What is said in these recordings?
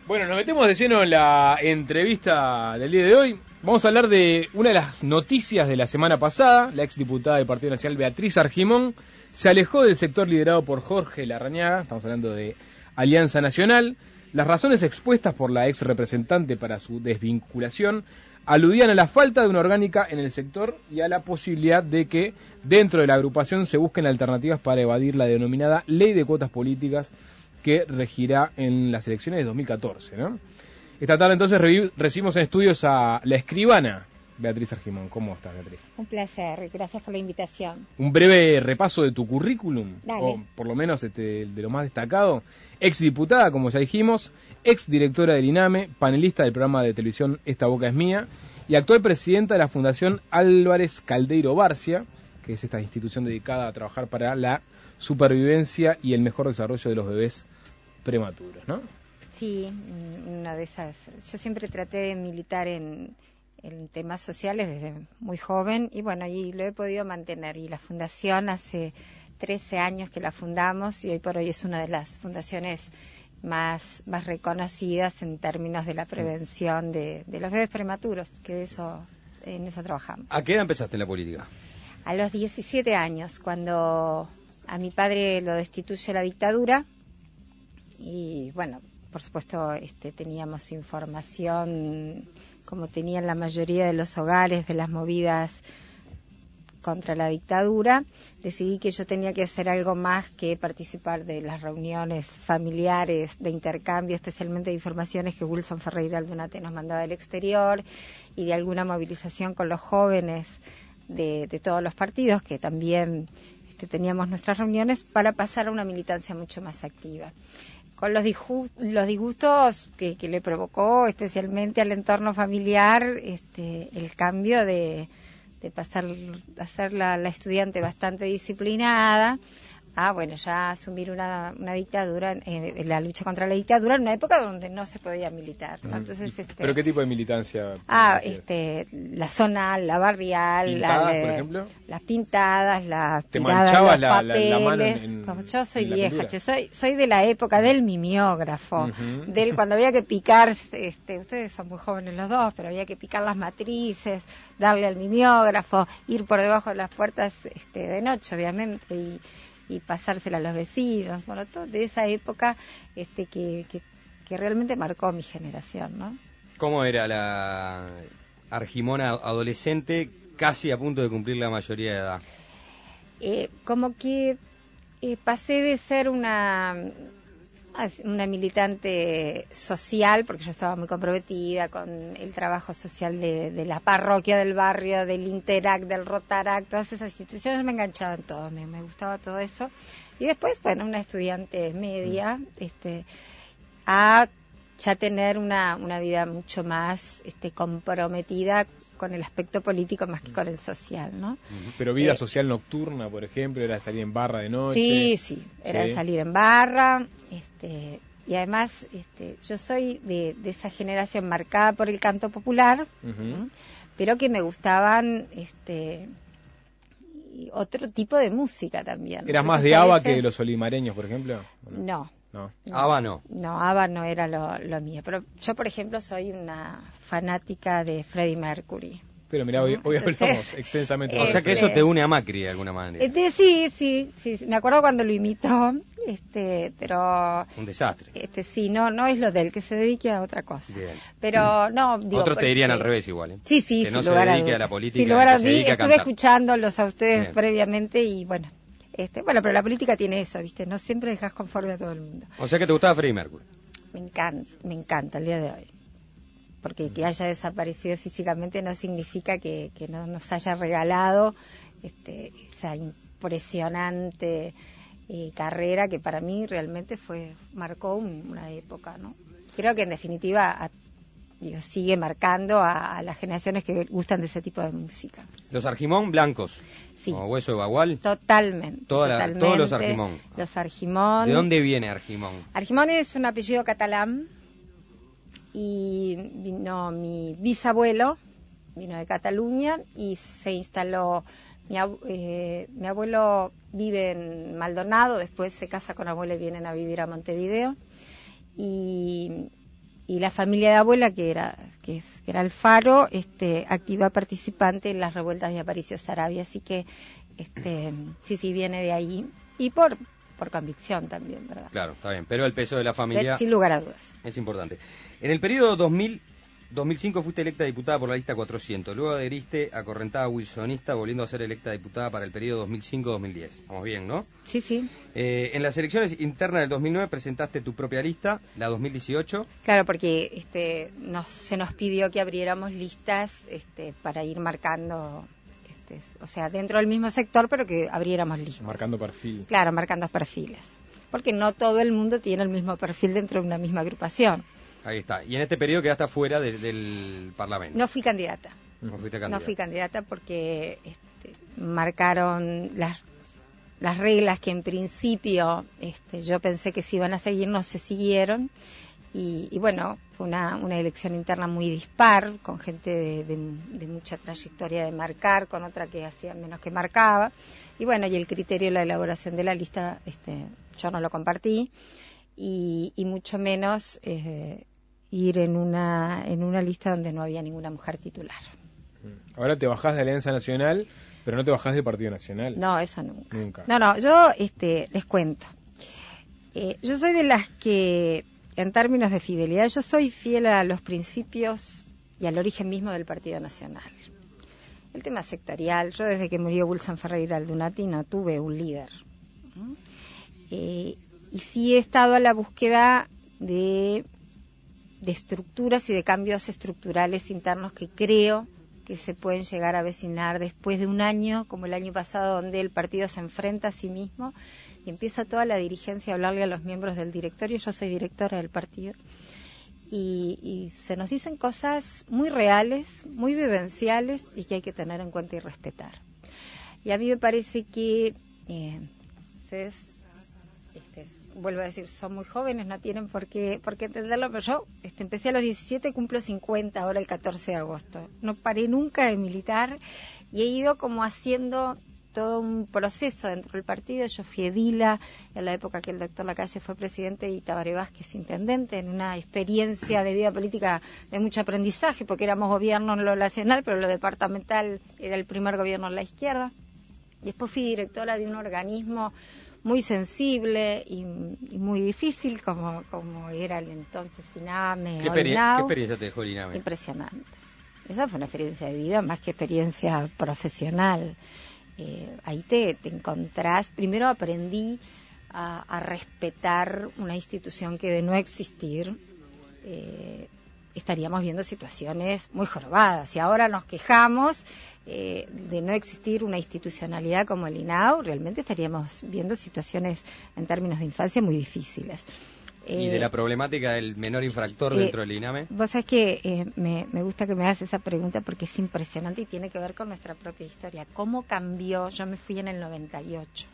Bueno, nos metemos de lleno en la entrevista del día de hoy. Vamos a hablar de una de las noticias de la semana pasada. La exdiputada del Partido Nacional, Beatriz Argimón, se alejó del sector liderado por Jorge Larrañaga. Estamos hablando de Alianza Nacional. Las razones expuestas por la ex representante para su desvinculación aludían a la falta de una orgánica en el sector y a la posibilidad de que dentro de la agrupación se busquen alternativas para evadir la denominada ley de cuotas políticas que regirá en las elecciones de 2014, ¿no? Esta tarde entonces recibimos en estudios a la escribana Beatriz Argimón. ¿Cómo estás, Beatriz? Un placer, gracias por la invitación. Un breve repaso de tu currículum, Dale. o por lo menos de lo más destacado. Exdiputada, como ya dijimos, exdirectora del INAME, panelista del programa de televisión Esta Boca es Mía, y actual presidenta de la Fundación Álvarez Caldeiro Barcia, que es esta institución dedicada a trabajar para la supervivencia y el mejor desarrollo de los bebés prematuros, ¿no? Sí, una de esas. Yo siempre traté de militar en temas sociales desde muy joven y bueno, y lo he podido mantener. Y la fundación hace 13 años que la fundamos y hoy por hoy es una de las fundaciones más reconocidas en términos de la prevención de los bebés prematuros, que en eso trabajamos. ¿A qué edad empezaste en la política? A los 17 años, cuando a mi padre lo destituye la dictadura y bueno, por supuesto teníamos información como tenían la mayoría de los hogares de las movidas contra la dictadura. Decidí que yo tenía que hacer algo más que participar de las reuniones familiares de intercambio, especialmente de informaciones que Wilson Ferreira Aldunate nos mandaba del exterior y de alguna movilización con los jóvenes de todos los partidos que también teníamos nuestras reuniones para pasar a una militancia mucho más activa. Con los disgustos que le provocó especialmente al entorno familiar el cambio de pasar a ser la estudiante bastante disciplinada a bueno, ya asumir una dictadura, la lucha contra la dictadura en una época donde no se podía militar, ¿no? Entonces, ¿Pero qué tipo de militancia? La zonal, la barrial, ¿Pintadas, por ejemplo? las pintadas, las ¿Te tiradas manchabas de los papeles. la mano Como yo soy en la vieja, pintura? yo soy de la época del mimeógrafo, del cuando había que picar, ustedes son muy jóvenes los dos, pero había que picar las matrices, darle al mimeógrafo, ir por debajo de las puertas de noche, obviamente, y pasársela a los vecinos, bueno, todo de esa época que realmente marcó mi generación, ¿no? ¿Cómo era la Argimona adolescente casi a punto de cumplir la mayoría de edad? Como que pasé de ser una militante social, porque yo estaba muy comprometida con el trabajo social de la parroquia del barrio, del Interac, del Rotarac, todas esas instituciones me enganchaban todo, me gustaba todo eso. Y después, bueno, una estudiante media, a ya tener una vida mucho más comprometida con el aspecto político más que con el social, ¿no? Pero vida social nocturna, por ejemplo, era salir en barra de noche. Sí, era salir en barra, y además yo soy de esa generación marcada por el canto popular, pero que me gustaban otro tipo de música también. ¿Eras más de ABBA que de los olimareños, por ejemplo? No. ABBA no. No, ABBA no era lo mío. Pero yo, por ejemplo, soy una fanática de Freddie Mercury. Pero mirá, hoy hablamos extensamente. O sea que eso te une a Macri de alguna manera. Sí. Me acuerdo cuando lo imitó, pero... Un desastre. Sí, no es lo de él, que se dedique a otra cosa. Bien. Pero no, digo... Otros te dirían al revés igual, ¿eh? Sí, que no sin se lugar dedique dudas. a la política, Sin lugar a que se dedique a estuve cantar. escuchándolos a ustedes Bien. previamente y bueno... Bueno, pero la política tiene eso, ¿viste? No siempre dejas conforme a todo el mundo. O sea que te gustaba Freddie Mercury. Me encanta el día de hoy. Porque que haya desaparecido físicamente no significa que no nos haya regalado esa impresionante carrera que para mí realmente marcó una época, ¿no? Creo que en definitiva sigue marcando a las generaciones que gustan de ese tipo de música. Los Argimón blancos. Sí. Como Hueso de Bagual. Totalmente. Todos los Argimón. Los Argimón. ¿De dónde viene Argimón? Argimón es un apellido catalán y mi bisabuelo vino de Cataluña y se instaló. Mi abuelo vive en Maldonado, después se casa con abuela y vienen a vivir a Montevideo y y la familia de abuela, que era Alfaro, activa participante en las revueltas de Aparicio Saravia, así que sí viene de ahí, y por convicción también, ¿verdad? Claro, está bien, pero el peso de la familia... Sin lugar a dudas. Es importante. En el periodo 2005 fuiste electa diputada por la lista 400, luego adheriste a Correntada Wilsonista, volviendo a ser electa diputada para el periodo 2005-2010. Vamos bien, ¿no? Sí, sí. En las elecciones internas del 2009 presentaste tu propia lista, la 2018. Claro, porque se nos pidió que abriéramos listas para ir marcando, o sea, dentro del mismo sector, pero que abriéramos listas. Marcando perfil. Claro, marcando perfiles. Porque no todo el mundo tiene el mismo perfil dentro de una misma agrupación. Ahí está. Y en este periodo quedaste afuera del Parlamento. No fui candidata. No fuiste candidata. No fui candidata porque marcaron las reglas que en principio yo pensé que se iban a seguir, no se siguieron. Y bueno, fue una elección interna muy dispar, con gente de mucha trayectoria de marcar, con otra que hacía menos que marcaba. Y bueno, y el criterio de la elaboración de la lista, yo no lo compartí, y mucho menos ir en una lista donde no había ninguna mujer titular. Ahora te bajás de Alianza Nacional, pero no te bajás del Partido Nacional. No, eso nunca. No, yo les cuento. Yo soy de las que, en términos de fidelidad, yo soy fiel a los principios y al origen mismo del Partido Nacional. El tema sectorial, yo desde que murió Wilson Ferreira Aldunati no tuve un líder. Y sí he estado a la búsqueda de estructuras y de cambios estructurales internos que creo que se pueden llegar a avecinar después de un año, como el año pasado, donde el partido se enfrenta a sí mismo y empieza toda la dirigencia a hablarle a los miembros del directorio. Yo soy directora del partido. Y se nos dicen cosas muy reales, muy vivenciales y que hay que tener en cuenta y respetar. Y a mí me parece que ustedes, vuelvo a decir, son muy jóvenes, no tienen por qué entenderlo, pero yo empecé a los 17, cumplo 50 ahora el 14 de agosto. No paré nunca de militar y he ido como haciendo todo un proceso dentro del partido. Yo fui edila en la época que el doctor Lacalle fue presidente y Tabaré Vázquez intendente, en una experiencia de vida política de mucho aprendizaje, porque éramos gobierno en lo nacional, pero lo departamental era el primer gobierno en la izquierda. Después fui directora de un organismo muy sensible y muy difícil como era el entonces INAME. ¿Qué experiencia te dejó el INAME? Impresionante. Esa fue una experiencia de vida más que experiencia profesional. Ahí te encontrás, primero aprendí a respetar una institución que de no existir estaríamos viendo situaciones muy jorobadas. Y ahora nos quejamos de no existir una institucionalidad como el INAU, realmente estaríamos viendo situaciones en términos de infancia muy difíciles. ¿Y de la problemática del menor infractor dentro del INAME? Vos sabés que me gusta que me hagas esa pregunta porque es impresionante y tiene que ver con nuestra propia historia. ¿Cómo cambió? Yo me fui en el 98.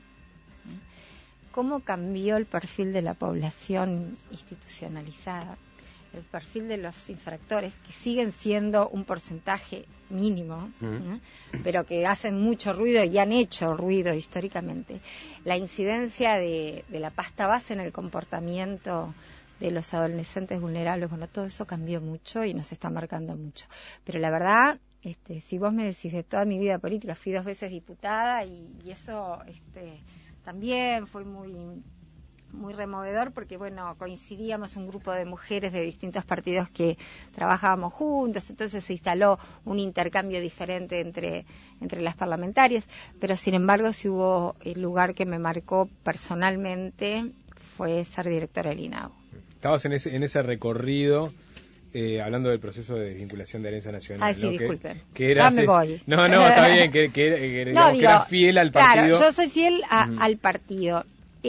¿Cómo cambió el perfil de la población institucionalizada? El perfil de los infractores, que siguen siendo un porcentaje mínimo, ¿no? Pero que hacen mucho ruido y han hecho ruido históricamente. La incidencia de la pasta base en el comportamiento de los adolescentes vulnerables, bueno, todo eso cambió mucho y nos está marcando mucho. Pero la verdad, si vos me decís de toda mi vida política, fui 2 veces diputada y eso también fue muy removedor porque, bueno, coincidíamos un grupo de mujeres de distintos partidos que trabajábamos juntas, entonces se instaló un intercambio diferente entre las parlamentarias, pero sin embargo si hubo el lugar que me marcó personalmente fue ser directora del INAU. Estabas en ese recorrido hablando del proceso de desvinculación de Alianza Nacional. Ah, sí, ¿no? disculpen. Que era me voy. No, está bien, que era fiel al partido. Claro, yo soy fiel al partido.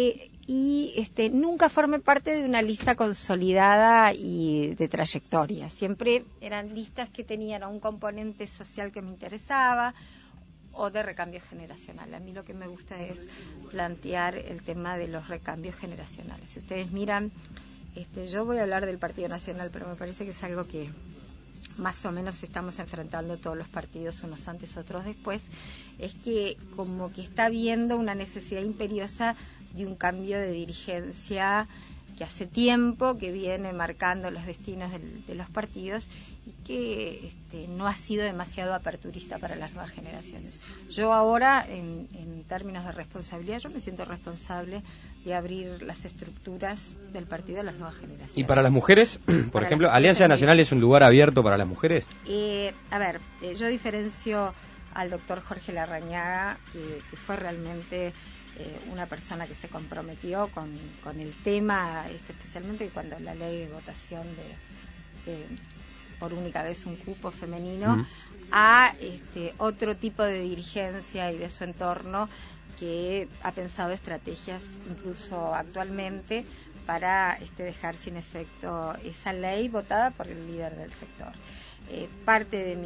Y nunca formé parte de una lista consolidada y de trayectoria. Siempre eran listas que tenían un componente social que me interesaba o de recambio generacional. A mí lo que me gusta es plantear el tema de los recambios generacionales. Si ustedes miran, yo voy a hablar del Partido Nacional, pero me parece que es algo que más o menos estamos enfrentando todos los partidos, unos antes, otros después, es que como que está habiendo una necesidad imperiosa de un cambio de dirigencia hace tiempo que viene marcando los destinos de los partidos y que no ha sido demasiado aperturista para las nuevas generaciones. Yo ahora, en términos de responsabilidad, yo me siento responsable de abrir las estructuras del partido a las nuevas generaciones. ¿Y para las mujeres? Por ejemplo, ¿Alianza Nacional es un lugar abierto para las mujeres? Yo diferencio al doctor Jorge Larrañaga, que fue realmente una persona que se comprometió con el tema, especialmente cuando la ley de votación de por única vez un cupo femenino, a otro tipo de dirigencia y de su entorno que ha pensado estrategias incluso actualmente para dejar sin efecto esa ley votada por el líder del sector. Parte de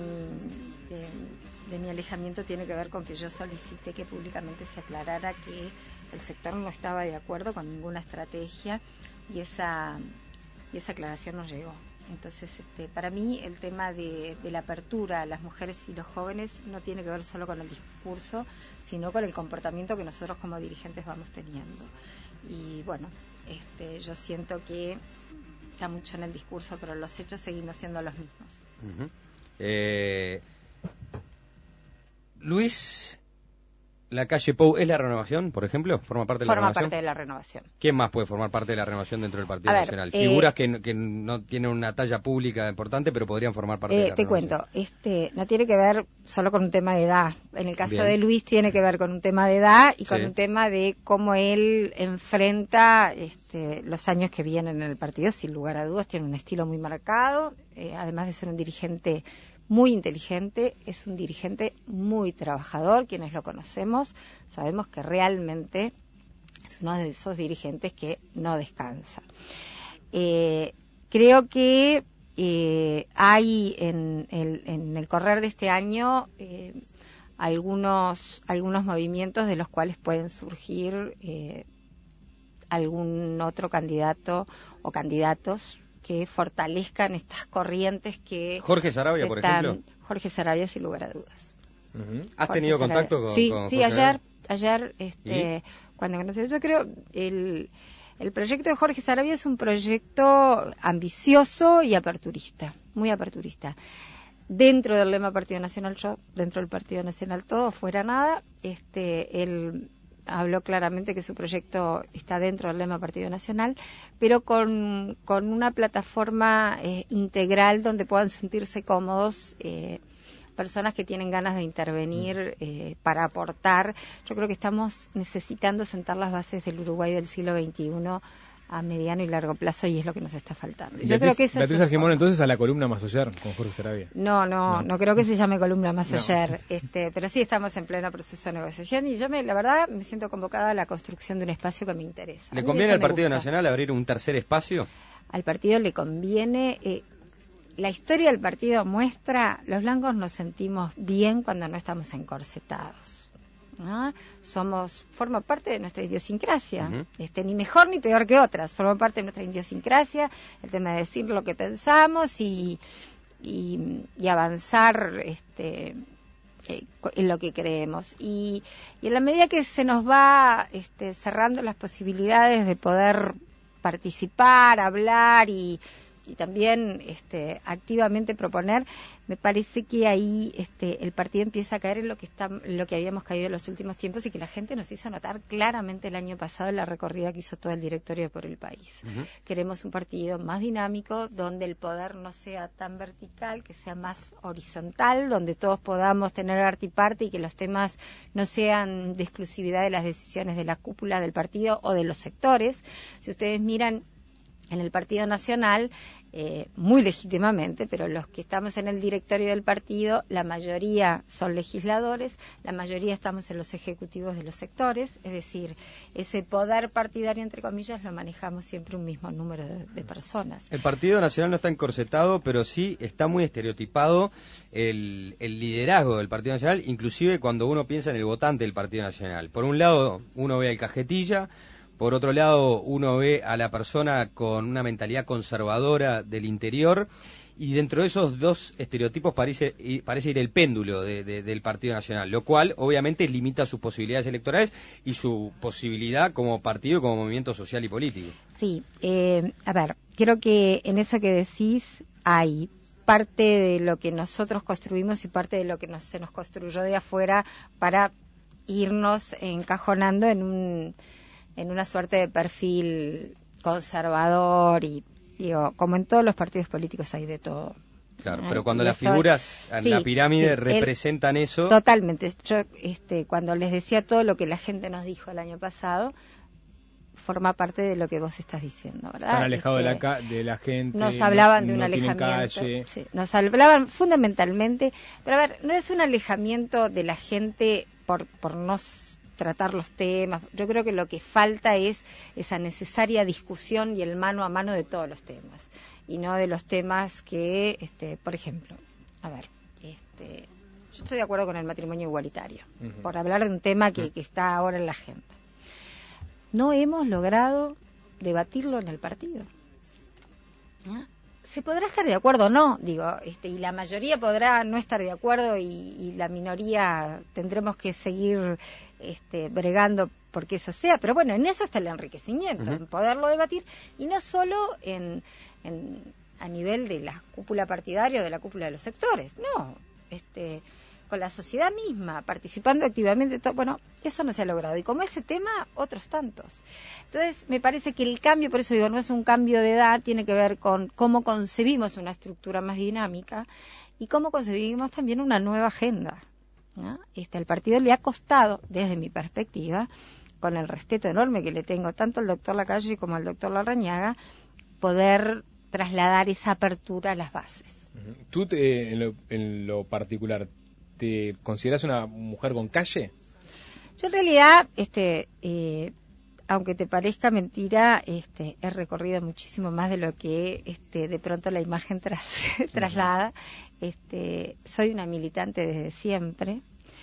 mi alejamiento tiene que ver con que yo solicité que públicamente se aclarara que el sector no estaba de acuerdo con ninguna estrategia y esa aclaración no llegó. Entonces, para mí el tema de la apertura a las mujeres y los jóvenes no tiene que ver solo con el discurso, sino con el comportamiento que nosotros como dirigentes vamos teniendo. Y bueno, yo siento que está mucho en el discurso, pero los hechos seguimos siendo los mismos. Luis Lacalle Pou, ¿es la renovación, por ejemplo? ¿Forma parte de la renovación? Forma parte de la renovación. ¿Quién más puede formar parte de la renovación dentro del Partido Nacional? Figuras que no tienen una talla pública importante, pero podrían formar parte de la renovación. Te cuento, no tiene que ver solo con un tema de edad. En el caso de Luis tiene que ver con un tema de edad y con un tema de cómo él enfrenta los años que vienen en el partido. Sin lugar a dudas, tiene un estilo muy marcado, además de ser un dirigente muy inteligente, es un dirigente muy trabajador. Quienes lo conocemos sabemos que realmente es uno de esos dirigentes que no descansa. Creo que hay en el correr de este año algunos movimientos de los cuales pueden surgir algún otro candidato o candidatos que fortalezcan estas corrientes que... Jorge Saravia, por ejemplo. Jorge Saravia, sin lugar a dudas. ¿Has tenido contacto con Sí, Jorge ayer cuando conocí, yo creo, el proyecto de Jorge Saravia es un proyecto ambicioso y aperturista, muy aperturista. Dentro del lema Partido Nacional, dentro del Partido Nacional todo, fuera nada, él habló claramente que su proyecto está dentro del lema Partido Nacional, pero con una plataforma integral donde puedan sentirse cómodos personas que tienen ganas de intervenir para aportar. Yo creo que estamos necesitando sentar las bases del Uruguay del siglo XXI a mediano y largo plazo, y es lo que nos está faltando. Yo creo que esa Beatriz Argimón, entonces, a la columna Masoyer con Jorge Saravia. No creo que se llame columna Masoyer, pero sí estamos en pleno proceso de negociación y yo la verdad me siento convocada a la construcción de un espacio que me interesa. ¿Le conviene al Partido Nacional abrir un tercer espacio? Al partido le conviene. La historia del partido muestra, los blancos nos sentimos bien cuando no estamos encorsetados, ¿no? Forma parte de nuestra idiosincrasia, ni mejor ni peor que otras, forma parte de nuestra idiosincrasia, el tema de decir lo que pensamos y avanzar en lo que creemos. Y en la medida que se nos va cerrando las posibilidades de poder participar, hablar y también activamente proponer, me parece que ahí el partido empieza a caer en lo que habíamos caído en los últimos tiempos y que la gente nos hizo notar claramente el año pasado en la recorrida que hizo todo el directorio por el país. Queremos un partido más dinámico, donde el poder no sea tan vertical, que sea más horizontal, donde todos podamos tener arte y parte y que los temas no sean de exclusividad de las decisiones de la cúpula del partido o de los sectores. Si ustedes miran en el Partido Nacional, muy legítimamente, pero los que estamos en el directorio del partido, la mayoría son legisladores, la mayoría estamos en los ejecutivos de los sectores, es decir, ese poder partidario, entre comillas, lo manejamos siempre un mismo número de personas. El Partido Nacional no está encorsetado, pero sí está muy estereotipado el liderazgo del Partido Nacional, inclusive cuando uno piensa en el votante del Partido Nacional. Por un lado, uno ve al cajetilla. Por otro lado, uno ve a la persona con una mentalidad conservadora del interior, y dentro de esos dos estereotipos parece ir el péndulo del Partido Nacional, lo cual obviamente limita sus posibilidades electorales y su posibilidad como partido, como movimiento social y político. Sí, a ver, creo que en eso que decís hay parte de lo que nosotros construimos y parte de lo que se nos construyó de afuera para irnos encajonando en una suerte de perfil conservador y, digo, como en todos los partidos políticos hay de todo. Claro, pero cuando las figuras en la pirámide representan eso... Totalmente. Yo, cuando les decía todo lo que la gente nos dijo el año pasado, forma parte de lo que vos estás diciendo, ¿verdad? Están alejados de la gente. Nos hablaban de un no alejamiento. Sí, nos hablaban fundamentalmente, pero a ver, no es un alejamiento de la gente por no tratar los temas. Yo creo que lo que falta es esa necesaria discusión y el mano a mano de todos los temas, y no de los temas que, por ejemplo, a ver, yo estoy de acuerdo con el matrimonio igualitario, por hablar de un tema que está ahora en la agenda. No hemos logrado debatirlo en el partido. ¿Ah? Se podrá estar de acuerdo o no, digo, y la mayoría podrá no estar de acuerdo y la minoría tendremos que seguir bregando porque eso sea, pero bueno, en eso está el enriquecimiento, en poderlo debatir, y no solo a nivel de la cúpula partidaria o de la cúpula de los sectores, no, con la sociedad misma, participando activamente, bueno, eso no se ha logrado. Y como ese tema, otros tantos. Entonces, me parece que el cambio, por eso digo, no es un cambio de edad, tiene que ver con cómo concebimos una estructura más dinámica y cómo concebimos también una nueva agenda, ¿no? El partido le ha costado, desde mi perspectiva, con el respeto enorme que le tengo tanto al doctor Lacalle como al doctor Larrañaga, poder trasladar esa apertura a las bases. ¿Tú, en lo particular, te consideras una mujer con calle? Yo en realidad, aunque te parezca mentira, he recorrido muchísimo más de lo que de pronto la imagen traslada. Soy una militante desde siempre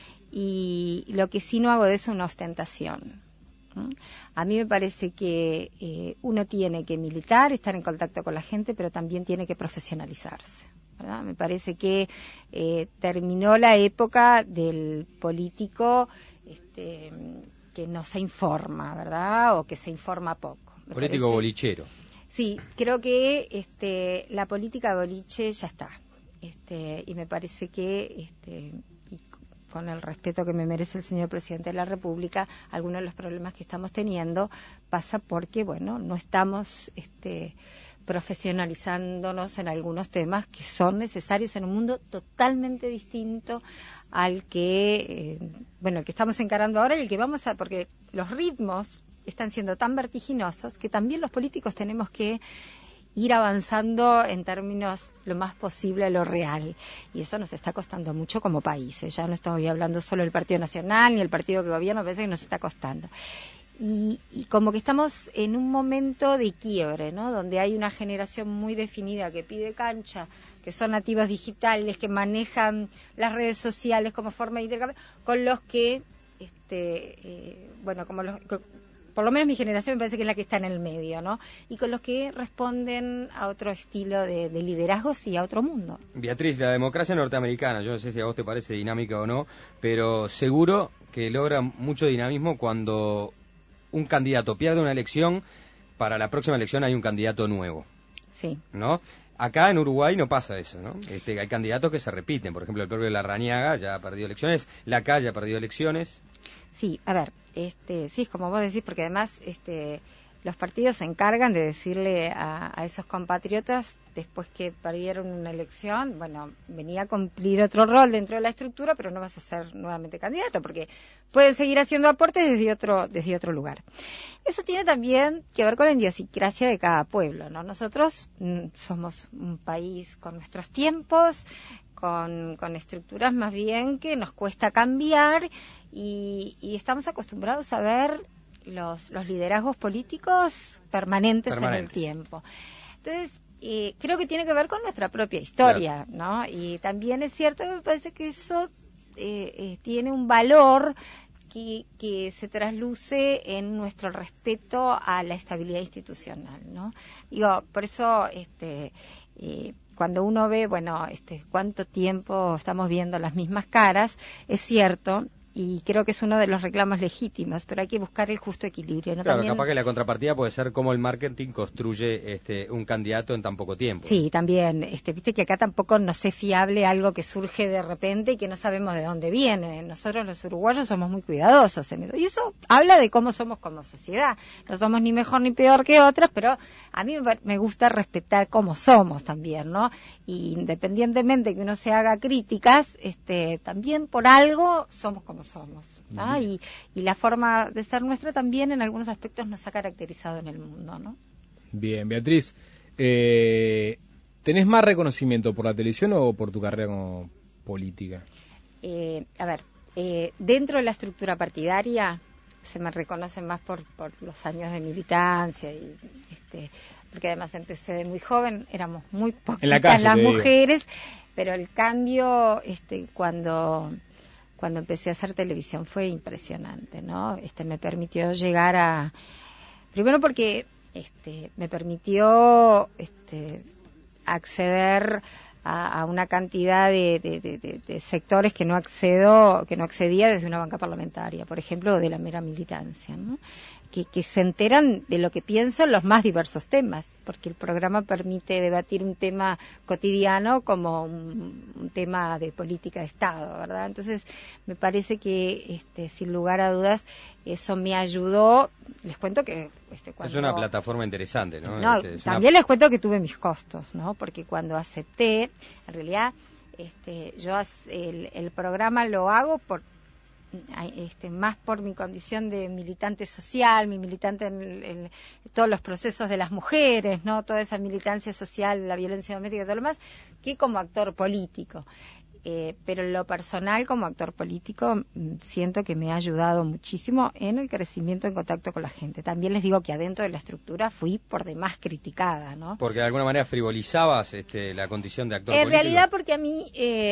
y lo que sí no hago de eso es una ostentación. A mí me parece que uno tiene que militar, estar en contacto con la gente, pero también tiene que profesionalizarse, ¿verdad? Me parece que terminó la época del político que no se informa, ¿verdad? O que se informa poco. Político bolichero. Sí, creo que la política boliche ya está. Y me parece que, y con el respeto que me merece el señor presidente de la República, algunos de los problemas que estamos teniendo pasa porque, bueno, no estamos profesionalizándonos en algunos temas que son necesarios en un mundo totalmente distinto al que el que estamos encarando ahora y el que vamos a, porque los ritmos están siendo tan vertiginosos que también los políticos tenemos que ir avanzando en términos lo más posible a lo real, y eso nos está costando mucho como países. Ya no estoy hablando solo del Partido Nacional ni el partido que gobierna, me parece que nos está costando. Y como que estamos en un momento de quiebre, ¿no? Donde hay una generación muy definida que pide cancha, que son nativos digitales, que manejan las redes sociales como forma de intercambio, con los que, por lo menos mi generación me parece que es la que está en el medio, ¿no? Y con los que responden a otro estilo de liderazgos y a otro mundo. Beatriz, la democracia norteamericana, yo no sé si a vos te parece dinámica o no, pero seguro que logra mucho dinamismo cuando un candidato pierde una elección, para la próxima elección hay un candidato nuevo. Sí. ¿No? Acá en Uruguay no pasa eso, ¿no? Hay candidatos que se repiten, por ejemplo, el propio Larrañaga ya ha perdido elecciones, Lacalle ha perdido elecciones. Sí, a ver, sí, es como vos decís, porque además los partidos se encargan de decirle a esos compatriotas, después que perdieron una elección, bueno, venía a cumplir otro rol dentro de la estructura, pero no vas a ser nuevamente candidato, porque pueden seguir haciendo aportes desde otro lugar. Eso tiene también que ver con la idiosincrasia de cada pueblo, ¿no? Nosotros somos un país con nuestros tiempos, con estructuras más bien que nos cuesta cambiar, y estamos acostumbrados a ver los liderazgos políticos permanentes en el tiempo. Entonces, creo que tiene que ver con nuestra propia historia, claro, ¿no? Y también es cierto que me parece que eso tiene un valor que se trasluce en nuestro respeto a la estabilidad institucional, ¿no? Digo, por eso, cuando uno ve, bueno, cuánto tiempo estamos viendo las mismas caras, es cierto, y creo que es uno de los reclamos legítimos, pero hay que buscar el justo equilibrio, ¿no? Claro, También... capaz que la contrapartida puede ser cómo el marketing construye un candidato en tan poco tiempo. Sí, también, viste que acá tampoco nos es fiable algo que surge de repente y que no sabemos de dónde viene. Nosotros los uruguayos somos muy cuidadosos en eso, y eso habla de cómo somos como sociedad. No somos ni mejor ni peor que otras, pero a mí me gusta respetar cómo somos también, ¿no? Y independientemente que uno se haga críticas, también por algo somos como somos, ¿no? Y la forma de ser nuestra también en algunos aspectos nos ha caracterizado en el mundo, ¿no? Bien, Beatriz, ¿tenés más reconocimiento por la televisión o por tu carrera como política? A ver, dentro de la estructura partidaria se me reconoce más por los años de militancia y porque además empecé de muy joven, éramos muy poquitas las mujeres, pero el cambio cuando empecé a hacer televisión fue impresionante, ¿no? Me permitió llegar a... Primero porque me permitió acceder a una cantidad de sectores que no accedía desde una banca parlamentaria, por ejemplo, de la mera militancia, ¿no? Que se enteran de lo que pienso en los más diversos temas, porque el programa permite debatir un tema cotidiano como un tema de política de Estado, ¿verdad? Entonces, me parece que, sin lugar a dudas, eso me ayudó. Les cuento que... Es una plataforma interesante, ¿no? No, también les cuento que tuve mis costos, ¿no? Porque cuando acepté, en realidad, yo el programa lo hago más por mi condición de militante social, mi militante en todos los procesos de las mujeres, ¿no? Toda esa militancia social, la violencia doméstica y todo lo más, que como actor político. Pero en lo personal, como actor político, siento que me ha ayudado muchísimo en el crecimiento en contacto con la gente. También les digo que adentro de la estructura fui por demás criticada, ¿no? Porque de alguna manera frivolizabas la condición de actor político. En realidad, porque a mí,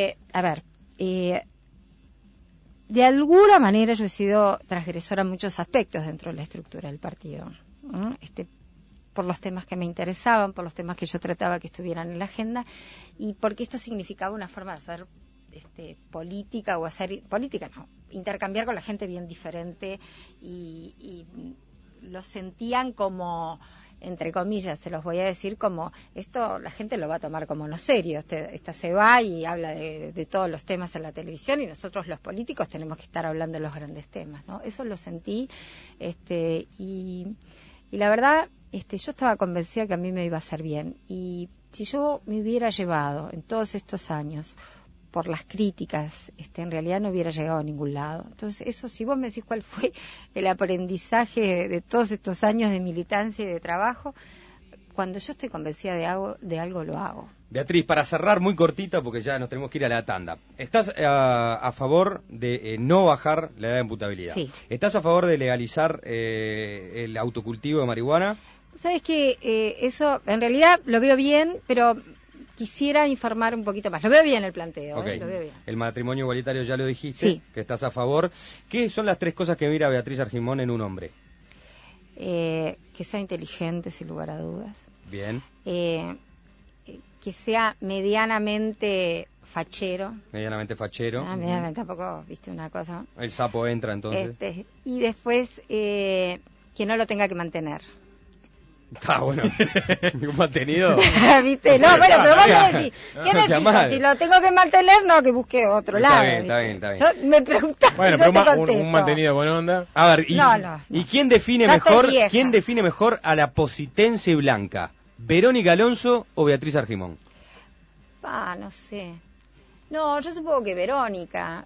de alguna manera yo he sido transgresora en muchos aspectos dentro de la estructura del partido, ¿no? Por los temas que me interesaban, por los temas que yo trataba que estuvieran en la agenda, y porque esto significaba una forma de hacer política, o hacer política, no, intercambiar con la gente bien diferente, y lo sentían como, entre comillas, se los voy a decir, como esto la gente lo va a tomar como no serio, esta se va y habla de todos los temas en la televisión, y nosotros los políticos tenemos que estar hablando de los grandes temas, ¿no? Eso lo sentí, y la verdad, yo estaba convencida que a mí me iba a hacer bien, y si yo me hubiera llevado en todos estos años por las críticas, en realidad no hubiera llegado a ningún lado. Entonces, eso, si vos me decís cuál fue el aprendizaje de todos estos años de militancia y de trabajo, cuando yo estoy convencida de algo lo hago. Beatriz, para cerrar muy cortita, porque ya nos tenemos que ir a la tanda. ¿Estás a favor de no bajar la edad de imputabilidad? Sí. ¿Estás a favor de legalizar el autocultivo de marihuana? Sabes que eso en realidad lo veo bien, pero quisiera informar un poquito más. Lo veo bien el planteo, okay. Lo veo bien. El matrimonio igualitario ya lo dijiste, sí, que estás a favor. ¿Qué son las 3 cosas que mira Beatriz Argimón en un hombre? Que sea inteligente, sin lugar a dudas. Bien. Que sea medianamente fachero. Medianamente fachero. Medianamente, tampoco, viste, una cosa. El sapo entra entonces. Y después que no lo tenga que mantener. Está bueno. ¿Un mantenido? ¿Viste? No, bueno, pero vos me decís, ¿qué necesito? Si lo tengo que mantener, no, que busque otro lado. Está bien. Yo me preguntaba, bueno, yo pero te contesto. un mantenido con onda. A ver, ¿y quién define mejor a la positense blanca? ¿Verónica Alonso o Beatriz Argimón? No sé. No, yo supongo que Verónica.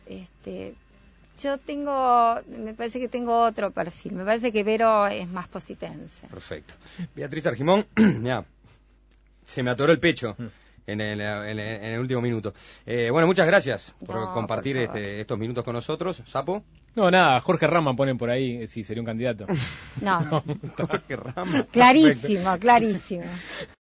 Me parece que tengo otro perfil. Me parece que Vero es más positense. Perfecto. Beatriz Argimón, ya, se me atoró el pecho en el último minuto. Bueno, muchas gracias por compartir estos minutos con nosotros. ¿Sapo? No, nada, Jorge Rama ponen por ahí, si sería un candidato. No. Jorge Rama. Clarísimo, clarísimo.